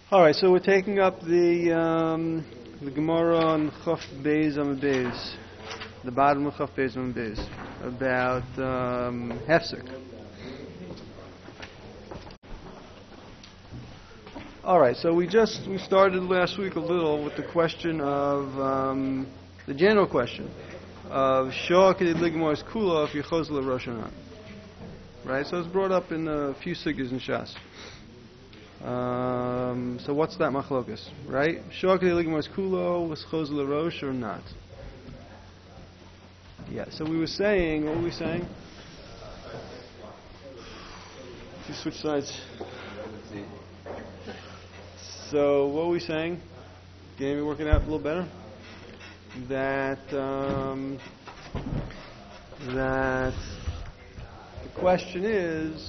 All right, so we're taking up the Gemara on Chaf Beis Amud Beis, the bottom of Chaf Beis Amud Beis, about Hefsek. All right, so we started last week a little with the question of the general question of Shah Kedei Ligmor's Kula if Yechoz LaRosh or not. Right, so it's brought up in a few sugyas in Shas. So what's that machlokas, right? Shah Kedei Ligmor's Kula was Choz LaRosh or not? Yeah. So we were saying, what were we saying? If you switch sides. So what were we saying? Getting me working out a little better. That the question is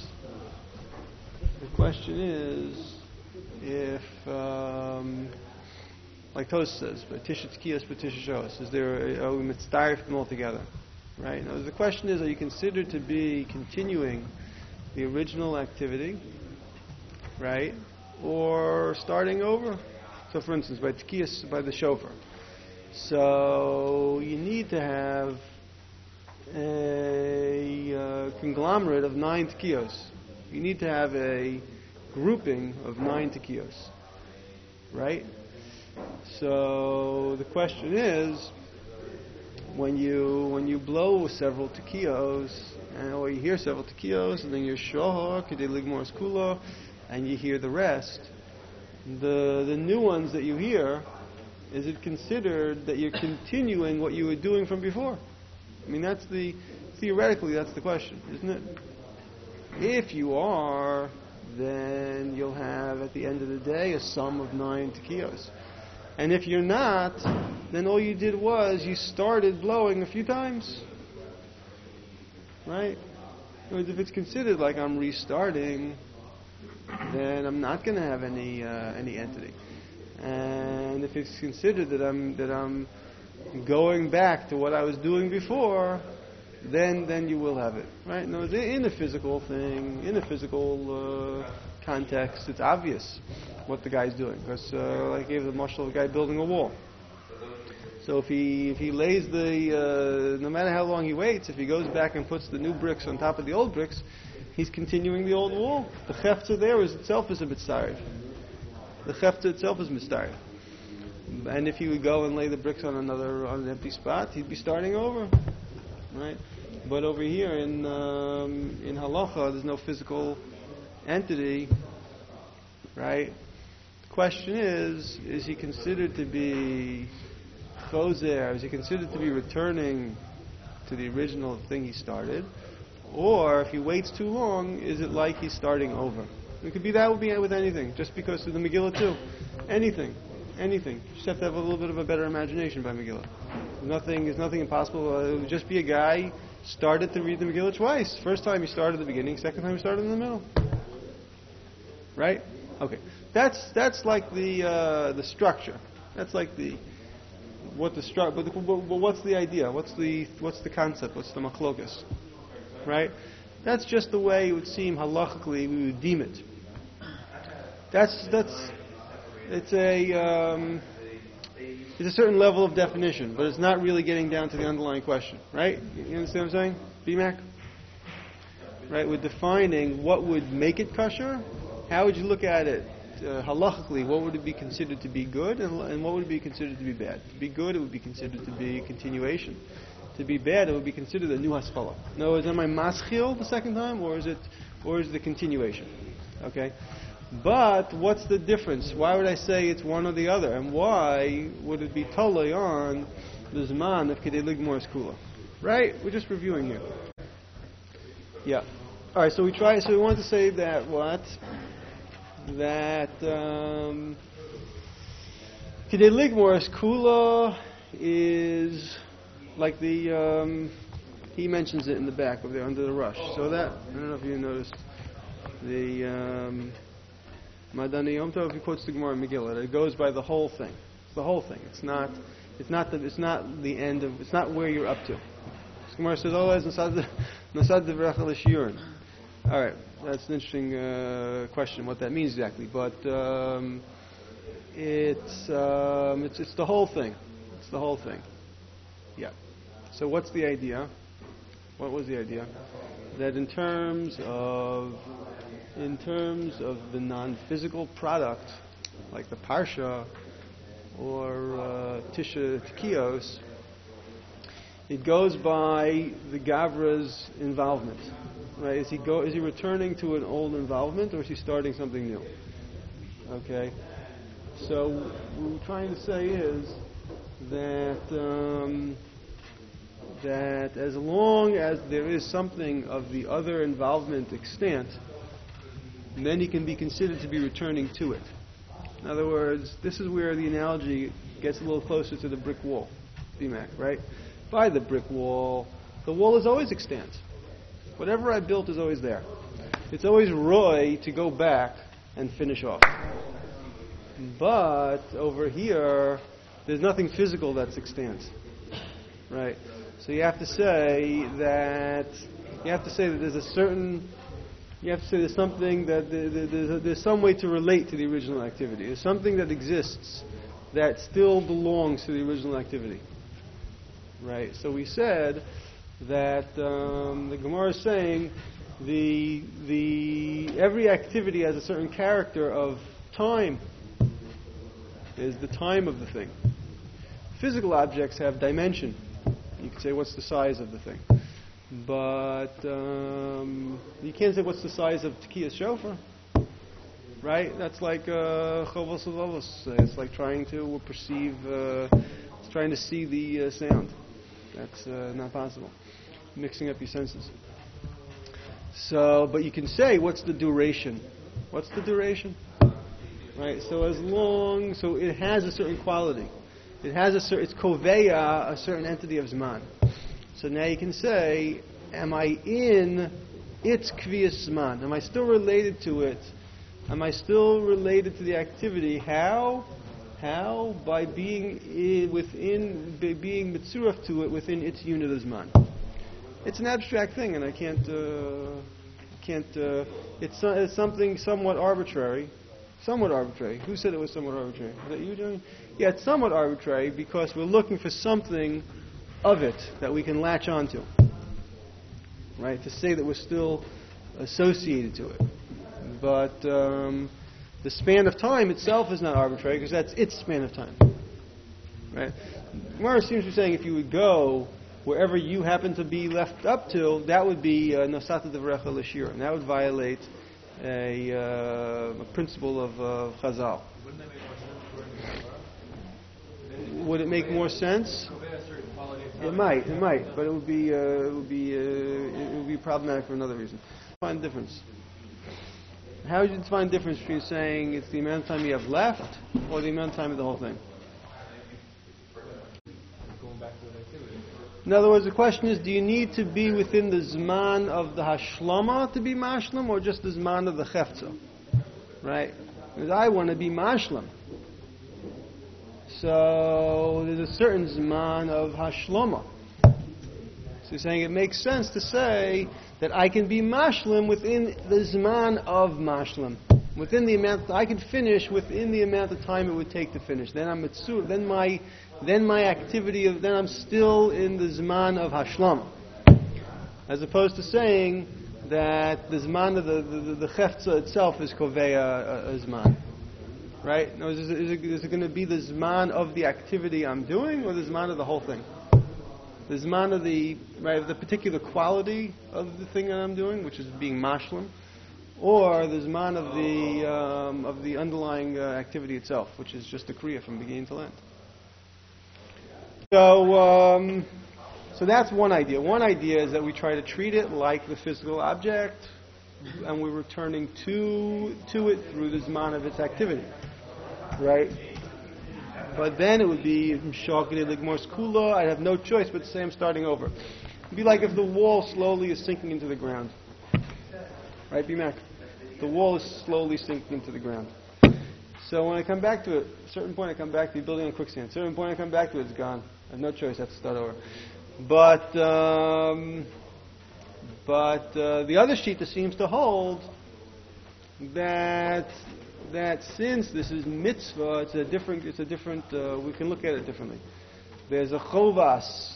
if like Tosfos says, Tisha Tkiyos, Tisha Shos, is there are we mitzdarif them all together, right? Now the question is, are you considered to be continuing the original activity, right, or starting over? So, for instance, by Tkiyos, by the shofar. So you need to have a conglomerate of 9 Tkiyos. You need to have a grouping of 9 Tkiyos, right? So the question is, when you blow several Tkiyos, or you hear several Tkiyos, and then you're Shah Kedei Ligmor's Kula, and you hear the rest, the new ones that you hear, is it considered that you're continuing what you were doing from before? I mean, theoretically that's the question, isn't it? If you are, then you'll have at the end of the day a sum of 9 Tkiyos. And if you're not, then all you did was you started blowing a few times, right? In other words, if it's considered like I'm restarting, then I'm not going to have any entity. And if it's considered that I'm going back to what I was doing before, then you will have it, right? No, in a physical thing, in a physical context, it's obvious what the guy's doing, because I gave the mashal of a guy building a wall. So if he lays no matter how long he waits, if he goes back and puts the new bricks on top of the old bricks, he's continuing the old wall. The chefta there itself is a mitzarif. The chefta itself is mitzarif. And if he would go and lay the bricks on an empty spot, he'd be starting over, right? But over here in halacha, there's no physical entity, right? The question is he considered to be chozer? Is he considered to be returning to the original thing he started? Or if he waits too long, is it like he's starting over? It could be that would be with anything, just because of the Megillah too. Anything. You just have to have a little bit of a better imagination by Megillah. There's nothing impossible. It would just be a guy started to read the Megillah twice. First time he started at the beginning, second time he started in the middle. Right? Okay. That's like the structure. That's like what's the idea? What's the concept? What's the machlokas? Right? That's just the way it would seem halachically we would deem it. It's a certain level of definition, but it's not really getting down to the underlying question, right? You understand what I'm saying? BMAC? Right? We're defining what would make it kosher. How would you look at it halachically? What would it be considered to be good, and what would it be considered to be bad? To be good, it would be considered to be a continuation. To be bad, it would be considered a new haskalah. No, is am I maschil the second time, or is it the continuation? Okay. But what's the difference? Why would I say it's one or the other? And why would it be totally on the Zman of Kedei Ligmor's Kula? Right? We're just reviewing here. Yeah. All right, so we wanted to say that Kedei Ligmor's Kula is like he mentions it in the back over there under the rush. So that, I don't know if you noticed, the Madani Yom Tov, he quotes the Gemara in Megillah. It goes by the whole thing. It's the whole thing. It's not the end of. It's not where you're up to. The Gemara says, "Oh, as nasad devrecha l'shiyurin." All right, that's an interesting question. What that means exactly, but it's the whole thing. It's the whole thing. Yeah. So what's the idea? What was the idea? That in terms of the non-physical product, like the parsha or Tisha T'kios, it goes by the Gavra's involvement. Right? Is he returning to an old involvement, or is he starting something new? Okay. So what we're trying to say is that that as long as there is something of the other involvement extant, then he can be considered to be returning to it. In other words, this is where the analogy gets a little closer to the brick wall, BMAC, right? By the brick wall, the wall is always extant. Whatever I built is always there. It's always roy to go back and finish off. But over here, there's nothing physical that's extant, right? So you have to say that there's a certain. You have to say there's something that there's some way to relate to the original activity. There's something that exists that still belongs to the original activity, right? So we said that the Gemara is saying the every activity has a certain character of time. Is the time of the thing. Physical objects have dimension. You could say, what's the size of the thing? But you can't say, what's the size of T'kias Shofar? Right? That's like Chovos Ulovos. It's like trying to perceive, it's trying to see the sound. That's not possible. Mixing up your senses. So, but you can say, what's the duration? What's the duration? Right? So so it has a certain quality. It has it's koveya, a certain entity of Zman. So now you can say, am I in its kviyas Zman? Am I still related to it? Am I still related to the activity? How? By being being mitzuraf to it within its unit of Zman. It's an abstract thing, and I can't. It's something somewhat arbitrary. Somewhat arbitrary. Who said it was somewhat arbitrary? Was that you doing? Yeah, it's somewhat arbitrary because we're looking for something of it that we can latch onto. Right? To say that we're still associated to it. But the span of time itself is not arbitrary because that's its span of time. Right? Gemara seems to be saying if you would go wherever you happen to be left up to, that would be Nosata Devrecha L'Shira, and that would violate a principle of Chazal. Would it make more sense? It might, but it would be problematic for another reason. Find the difference. How would you define the difference between saying it's the amount of time you have left or the amount of time of the whole thing? In other words, the question is, do you need to be within the Zman of the Hashlama to be Mashlam, or just the Zman of the Chefza? Right? Because I want to be Mashlam. So there's a certain Zman of Hashlama. So you're saying it makes sense to say that I can be Mashlam within the Zman of Mashlam. Within the amount, I can finish within the amount of time it would take to finish. Then I'm Mitzur, then my activity then I'm still in the Zman of Hashlam. As opposed to saying that the Zman of the Chefza itself is Koveya Zman. Right? Now, is it going to be the Zman of the activity I'm doing, or the Zman of the whole thing? The Zman of the particular quality of the thing that I'm doing, which is being Mashlam, or the Zman of the underlying activity itself, which is just a Kriya from beginning to end. So that's one idea. One idea is that we try to treat it like the physical object, and we're returning to it through the Zman of its activity. Right? But then it would be Shokri Ligmor's Kula. I'd have no choice but to say I'm starting over. It'd be like if the wall slowly is sinking into the ground. Right, B-Mac? The wall is slowly sinking into the ground. So when I come back to it, at a certain point I come back to the building on quicksand. At a certain point I come back to it, it's gone. I have no choice, I have to start over. But the other Shita seems to hold that that since this is mitzvah, it's a different, we can look at it differently. There's a chovas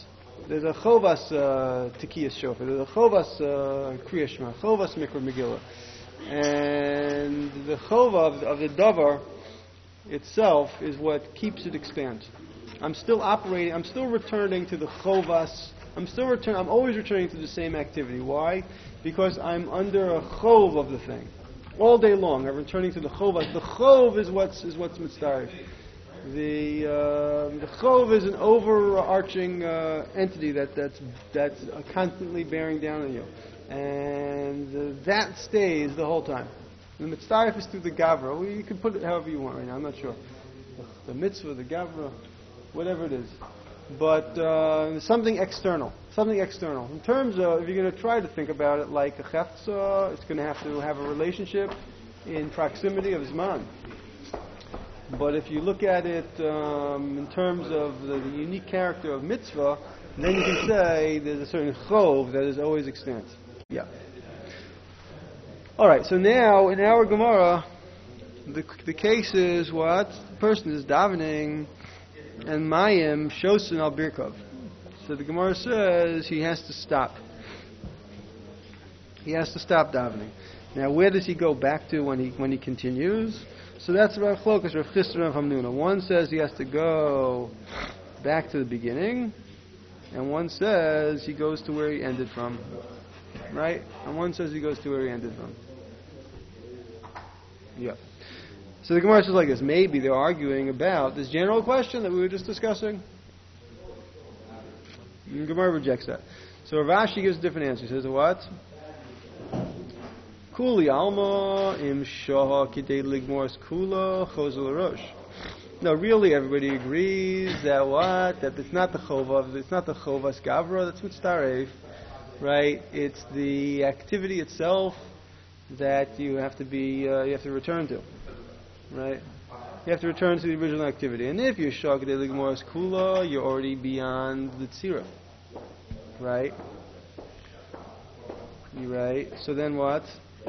tikiyas shofar, there's a chovas kriyas shema, chovas mikra megillah. And the chova of the davar itself is what keeps it expand. I'm still returning to the chovas, I'm always returning to the same activity. Why? Because I'm under a chov of the thing. All day long, I'm returning to the chovas. The chov is what's mitzdarif. The chov is an overarching entity that's constantly bearing down on you, and that stays the whole time. The mitzdarif is through the gavra. Well, you can put it however you want right now. I'm not sure. The mitzvah, the gavra, whatever it is, but something external. In terms of, if you're going to try to think about it like a chefza, it's going to have a relationship in proximity of zman. But if you look at it in terms of the unique character of mitzvah, then you can say there's a certain chov that is always extant. Yeah. All right. So now in our Gemara, the case is what the person is davening, and mayim shosin al birkov. So the Gemara says he has to stop. He has to stop davening. Now, where does he go back to when he continues? So that's Rav Chlokas, Rav Chisda, Rav Hamnuna. One says he has to go back to the beginning, and one says he goes to where he ended from. Right? And one says he goes to where he ended from. Yeah. So the Gemara says like this. Maybe they're arguing about this general question that we were just discussing. And Gemara rejects that. So Rav Ashi gives a different answer. He says what? Kuli alma im shaha kidei ligmors kula chozel rosh. No, really, everybody agrees that what? That it's not the chova, it's not the chovas gavra, that's mitzdaref, right? It's the activity itself that you have to return to, right? You have to return to the original activity. And if you're shaha kidei ligmors kula, you're already beyond the tzira, right? Right. So then what?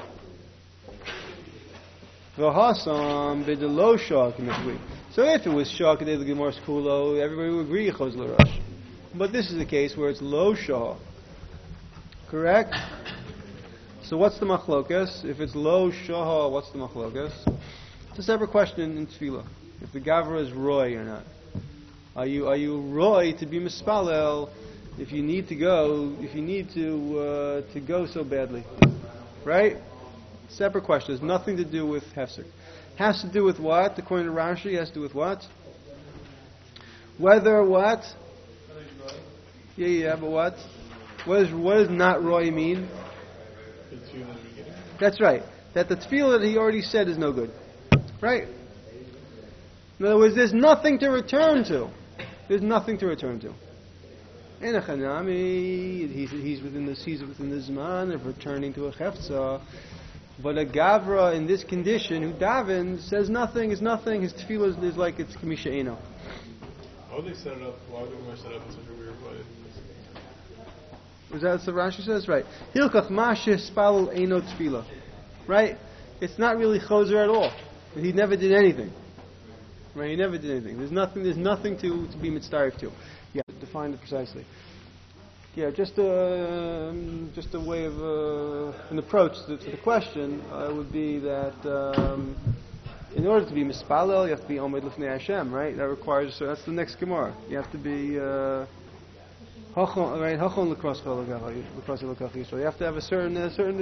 V'hasam b'delo shak mishwi. So if it was shak the gemor's kulo, everybody would agree chos l'rosh. But this is the case where it's lo shah. Correct? So what's the machlokas? If it's lo shah, what's the machlokas? It's a separate question in tefillah. If the gavra is roy or not. Are you roy to be mispalel if you need to go so badly? Right? Separate question. Has nothing to do with hefsek. Has to do with what? According to Rashi, has to do with what? Whether what? Yeah, but what? What does not roy mean? That's right. That the tefillah that he already said is no good. Right? In other words, there's nothing to return to. There's nothing to return to. And a chanami, he's within the zman of returning to a chefza. But a gavra in this condition who davens says nothing is nothing. His tefillah is like it's kamisha eno. How would they set it up? Why would they set it up in such a weird way? Was that what Rashi says? Right. Hilkach masheh spalul eno tefillah. Right? It's not really choser at all. He never did anything. Right? He never did anything. There's nothing to be mitzdarif to. Yeah, define it precisely. Yeah, just a way of an approach to the question would be that in order to be mispalel, you have to be omed lifnei Hashem, right? That requires. So that's the next Gemara. You have to be hachon, right? Hachon l'kros l'kach Yisrael. You have to have a certain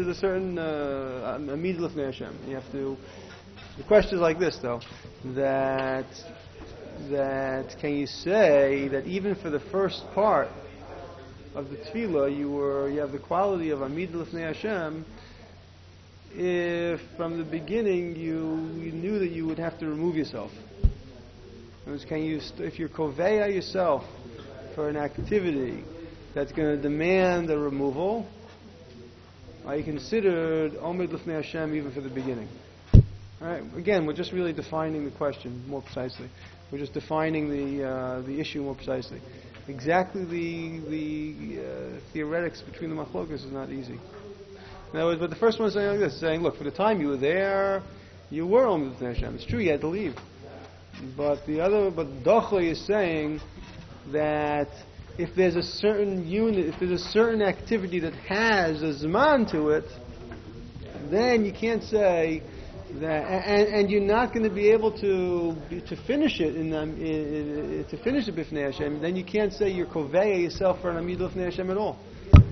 amid lifnei Hashem. You have to. The question is like this, though: that can you say that even for the first part of the tefillah, you have the quality of Amid L'fnei Hashem, if from the beginning you knew that you would have to remove yourself? If you're koveya yourself for an activity that's going to demand a removal, are you considered Amid L'fnei Hashem even for the beginning? All right. Again, we're just really defining the question more precisely. We're just defining the issue more precisely. Exactly the theoretics between the machlokas is not easy. In other words, but the first one is saying like this, saying, look, for the time you were there, You were Omed Lefnei Hashem. It's true, you had to leave. But Docha is saying that if there's a certain unit, if there's a certain activity that has a Zman to it, then you can't say that, and you're not going to be able to finish it to finish it b'fnei Hashem. Then you can't say you're koveya yourself for an amid b'fnei Hashem at all.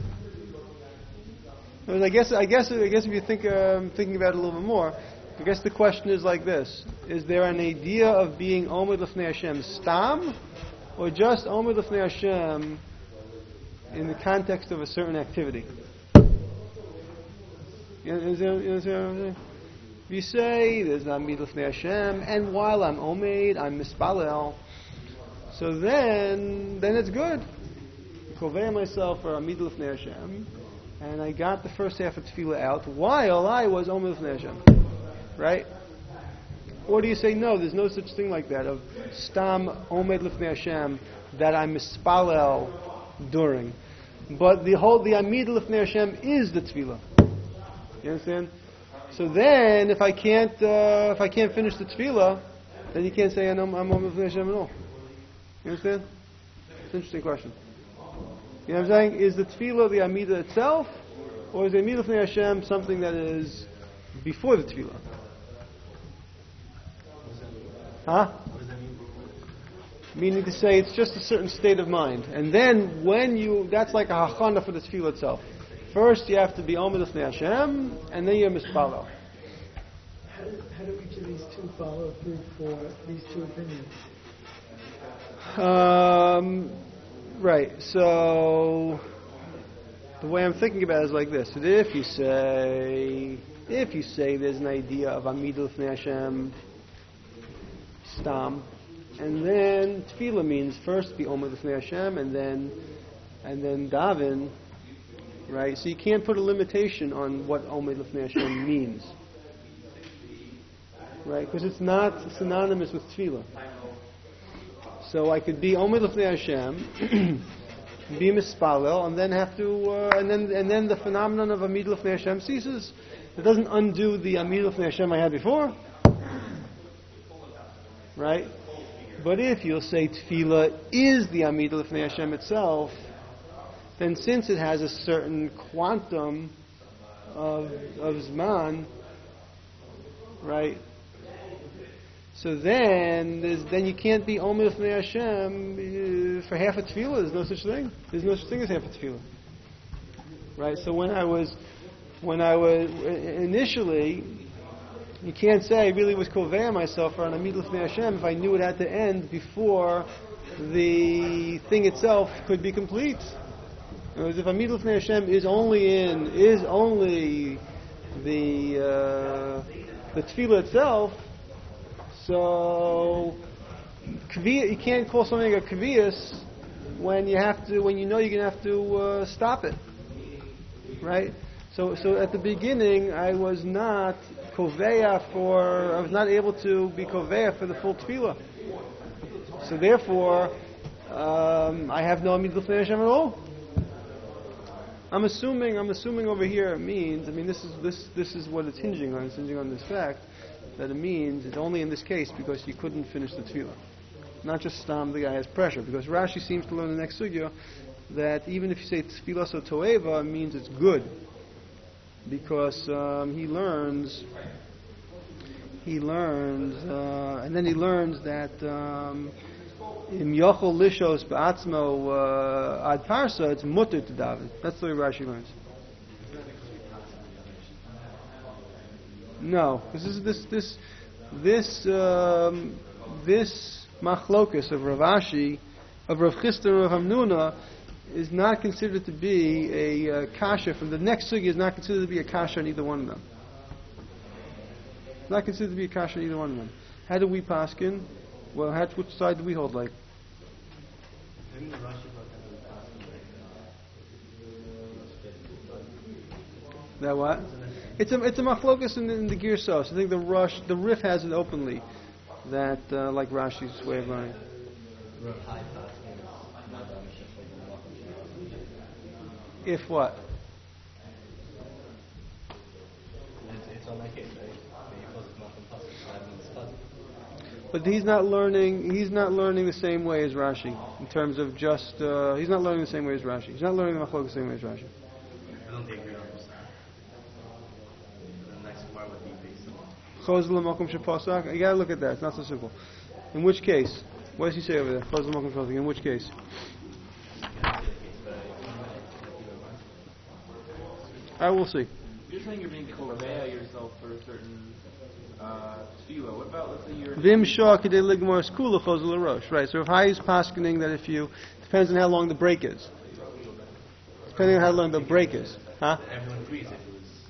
I guess if you think thinking about it a little bit more, I guess the question is like this: is there an idea of being omed l'fnei Hashem stam, or just omed l'fnei Hashem in the context of a certain activity? You understand what I'm saying? If you say there's an amid l'fnei Hashem, and while I'm omed, I'm mispalel, so then it's good. I koveya myself for amid l'fnei Hashem, and I got the first half of tefillah out while I was omed l'fnei Hashem. Right? Or do you say no? There's no such thing like that of stam omed lifnei Hashem that I'm mispalel during, but the amid lifnei Hashem is the tefillah. You understand? So then, if I can't finish the tefillah, then you can't say I'm omed lifnei Hashem at all. You understand? It's an interesting question. You know what I'm saying? Is the tefillah the amida itself, or is the amid lifnei Hashem something that is before the tefillah? Huh? What does that mean? Meaning to say it's just a certain state of mind. And then that's like a hachana for the tefillah itself. First you have to be omed l'fnei Hashem, and then you're mispalel. How do each of these two follow through for these two opinions? Right, so the way I'm thinking about it is like this. If you say there's an idea of amid l'fnei Hashem stam, and then tefillah means first be omed l'fnei Hashem, and then daven, right? So you can't put a limitation on what omed l'fnei Hashem means, right? Because it's not synonymous with tefillah. So I could be omed l'fnei Hashem, be mispalel, and then have to, and then the phenomenon of amid l'fnei Hashem ceases. It doesn't undo the amid l'fnei Hashem I had before. Right? But if you'll say tefillah is the amid l'fnei Hashem itself, then since it has a certain quantum of zman, right? So then you can't be omed l'fnei Hashem for half a tefillah. There's no such thing. There's no such thing as half a tefillah. Right? So when I was initially, you can't say I really was koveya myself for an amid l'fnei Hashem if I knew it had to end before the thing itself could be complete. Whereas if amid l'fnei Hashem is only the tefillah itself, so you can't call something a kviyas when you know you're going to have to stop it, right? So at the beginning I was not able to be koveya for the full tefillah. So therefore, I have no amid l'fnei Hashem at all. I'm assuming over here it means. I mean, this is what it's hinging on. It's hinging on this fact that it means it's only in this case because you couldn't finish the tefillah, not just stam the guy has pressure. Because Rashi seems to learn the next sugya that even if you say tefillah so toeva, it means it's good. Because he learns, and then he learns that im yochol lishos be'atzmo ad parsa, it's mutter to daven. That's the way Rashi learns. No, because this machlokus of Rav Ashi, of Rav Chisda and Rav Hamnuna, is not considered to be a kasha. From the next sugya is not considered to be a kasha on either one of them. Not considered to be a kasha on either one of them. How do we paskin? Well, which side do we hold like? That what? It's a machlokus in the Girsos. I think the Rif has it openly that like Rashi's way of learning. If what? It's on that case, right? But he's not learning. He's not learning the same way as Rashi in terms of just. He's not learning the same way as Rashi. He's not learning the machlok the same way as Rashi. I don't think we understand. The next part would be based on. Chos l'makom shepasak. You gotta look at that. It's not so simple. In which case? What does he say over there? Chos l'makom shepasak. In which case? I will see. You're saying you're being koveya yourself for a certain tefillah. What about, let's say you're... Vim shah kedei ligmor skula chos l'rosh. Right. So Hai is paskening that if you depends on how long the break is. Depending on how long the break is, huh? Everyone agrees if it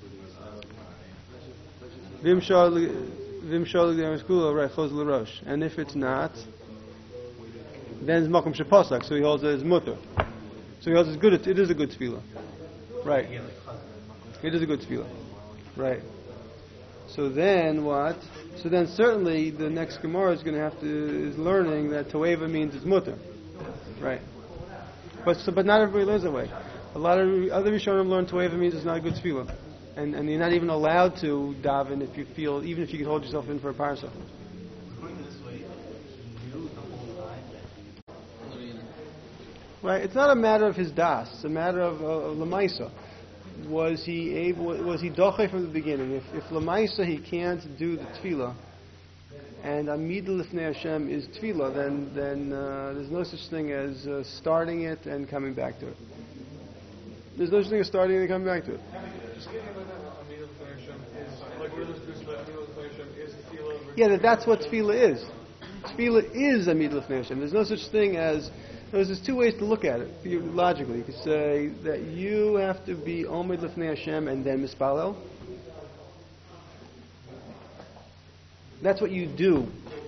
was. Vim shah ligmor skula right chos l'rosh. And if it's not, then it's makom shepasak. So he holds it as mutter. So he holds it's good. It is a good tefillah. Right. It is a good tefillah. Right. So then what? So then certainly the next Gemara is going to is learning that toeva means it's mutter. Right. But not everybody learns that way. A lot of other Rishonim learn toeva means it's not a good tefillah. And you're not even allowed to daven if you feel, even if you can hold yourself in for a parasah. According to this way, he knew the whole time. Right. It's not a matter of his das. It's a matter of lemaisa. Was he doche from the beginning? If lemaisa he can't do the tefillah, and amid lifnei Hashem is tefillah, then there's no such thing as starting it and coming back to it. There's no such thing as starting it and coming back to it. Yeah, that's what tefillah is. Tefillah is amid lifnei Hashem. There's no such thing as. There's two ways to look at it. Logically, you could say that you have to be Omed Lifnei Hashem and then Mispalel. That's what you do,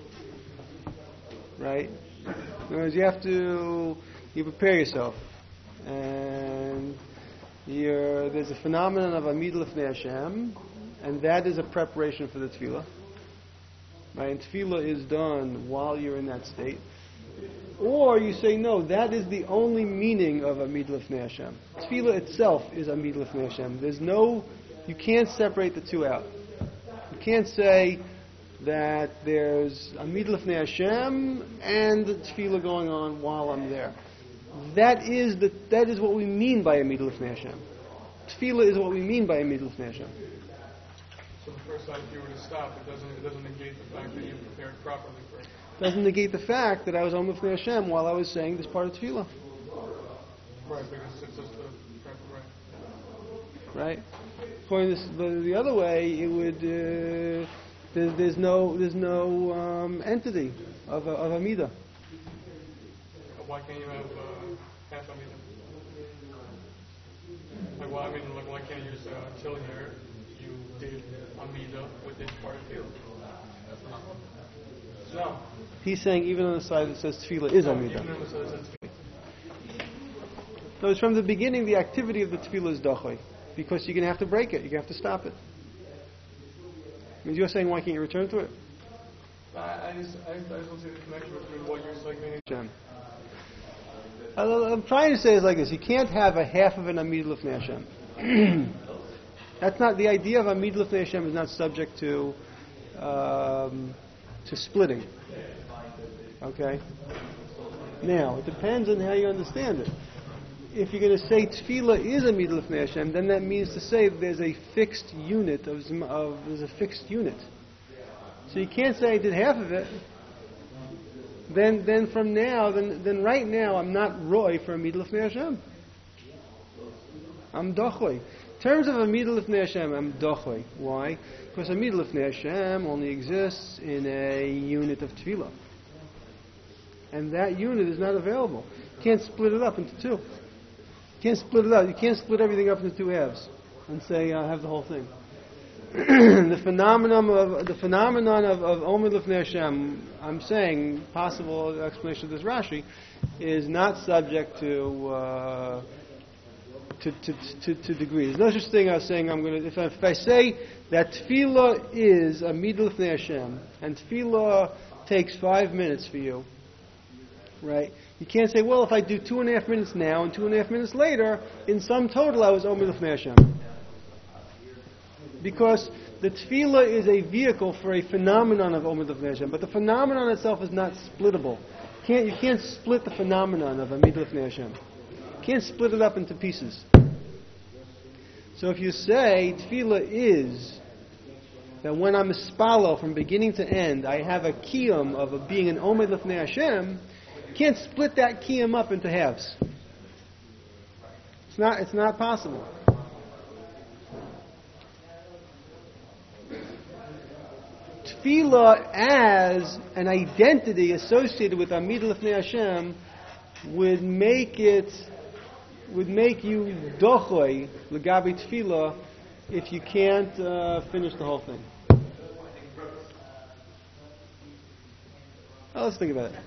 right? In other words, you prepare yourself, and there's a phenomenon of Amid Lifnei Hashem, and that is a preparation for the tefillah. Right? And tefillah is done while you're in that state. Or you say, no, that is the only meaning of Amid Lifnei Hashem. Tefillah itself is Amid Lifnei Hashem. You can't separate the two out. You can't say that there's Amid Lifnei Hashem and Tefillah going on while I'm there. That is what we mean by Amid Lifnei Hashem. Tefillah is what we mean by Amid Lifnei Hashem. So the first time if you were to stop, it doesn't negate the fact that you prepared properly for it. Doesn't negate the fact that I was on Lifnei Hashem while I was saying this part of Tefillah. Right, because it's just the proper right. Right? According to the other way, it would there's no entity of Amida. Why can't you have half Amida? Why can't you just until here you did Amida with this part of Tefillah? No. He's saying even on the side that says Tefillah is Amida. So it's from the beginning the activity of the Tefillah is Dachoi. Because you're going to have to break it. You're going to have to stop it. I mean, you're saying why can't you return to it? I just don't see the connection between what you're saying. I'm trying to say is like this. You can't have a half of an Amid Lifnei Hashem. That's not, the idea of Amid Lifnei Hashem is not subject to splitting. Okay? Now, it depends on how you understand it. If you're going to say tefillah is Amid Lifnei Hashem, then that means to say there's a fixed unit there's a fixed unit. So you can't say I did half of it. Then from now, then right now I'm not roy for Amid Lifnei Hashem. I'm dochoi. In terms of Amid Lifnei Hashem, I'm dochoi. Why? Because Amid Lifnei Hashem only exists in a unit of tefillah. And that unit is not available. You can't split it up into two. You can't split it up. You can't split everything up into two halves and say I have the whole thing. the phenomenon of Omed Lifnei Hashem, I'm saying, possible explanation of this Rashi, is not subject to degree. There's no such thing as saying I'm going to. If I say that tefillah is Amid Lifnei Hashem and tefillah takes 5 minutes for you, right? You can't say, well, if I do 2.5 minutes now and 2.5 minutes later, in sum total I was Omed Lifnei Hashem. Because the tefillah is a vehicle for a phenomenon of Omer Lefnei Hashem, but the phenomenon itself is not splittable. You can't split the phenomenon of Amid Lefnei Hashem. You can't split it up into pieces. So if you say tefillah is that when I'm mispalo from beginning to end, I have a kiyum of being an Omer Lefnei Hashem, you can't split that kiyum up into halves. It's not possible. Tefillah as an identity associated with Amid Lefnei Hashem would make you dochoy legabi tefillah if you can't finish the whole thing. Now let's think about it.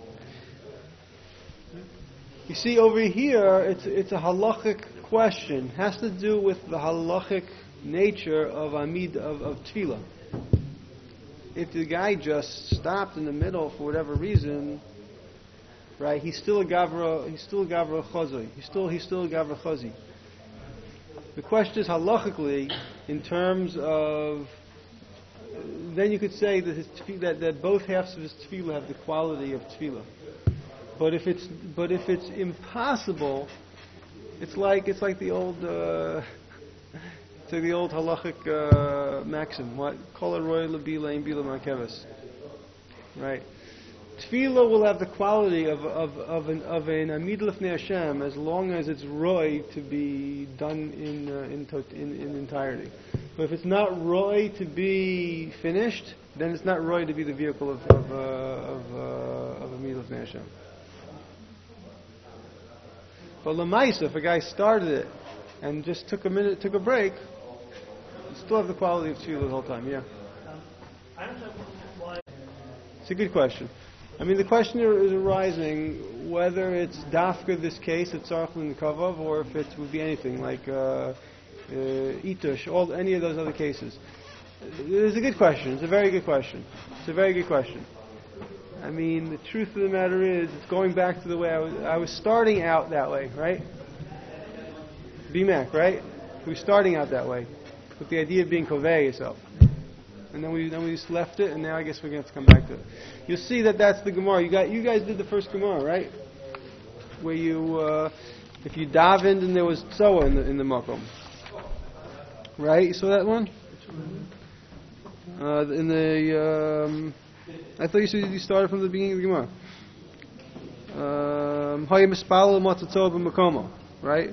You see, over here, it's a halachic question. It has to do with the halachic nature of Amid of tefillah. If the guy just stopped in the middle for whatever reason, right? He's still a gavra chazi. He's still a gavra chazi. The question is halachically, in terms of, then you could say that that both halves of his tefillah have the quality of tefillah. But if it's impossible, it's like the old halachic maxim. What? Kol haroy lebila ein bila markeves. Right. Tefillah will have the quality of an Amid Lefnei Hashem as long as it's roy to be done in entirety. But if it's not roy to be finished, then it's not roy to be the vehicle of Amid Lefnei Hashem. But Lamaisa, if a guy started it and just took a break, you still have the quality of tefillah the whole time. Yeah. It's a good question. I mean, the question is arising whether it's dafka this case, it's tzarich l'kavav, or if it would be anything like itush, any of those other cases. It's a good question. It's a very good question. I mean, the truth of the matter is, it's going back to the way I was starting out that way, right? BMAC, right? We were starting out that way, with the idea of being kovei yourself. And then we just left it, and now I guess we're going to have to come back to it. You'll see that's the Gemara. You guys did the first Gemara, right? Where if you davened and there was tzoa in the makom. Right? You saw that one? I thought you said you started from the beginning of the Gemara. Right?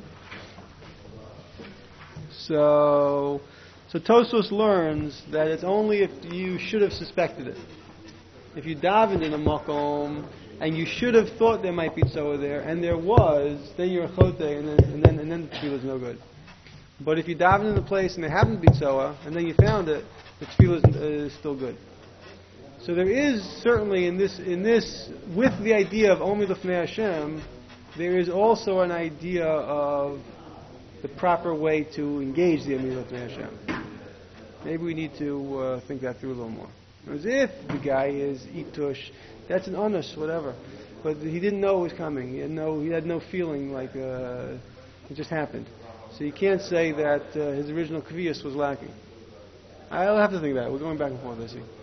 So Tosfos learns that it's only if you should have suspected it. If you davened in a makom and you should have thought there might be tzoa there, and there was, then you're a chotei, and then the tefillah is no good. But if you davened in a place and there happened to be tzoa, and then you found it, the tefillah is still good. So there is certainly in this with the idea of Omer Lefnei Hashem, there is also an idea of the proper way to engage the Omer Lefnei Hashem. Maybe we need to think that through a little more. As if the guy is itush, that's an onus, whatever. But he didn't know it was coming. He had no feeling like it just happened. So you can't say that his original kaviyas was lacking. I'll have to think about it. We're going back and forth, I see.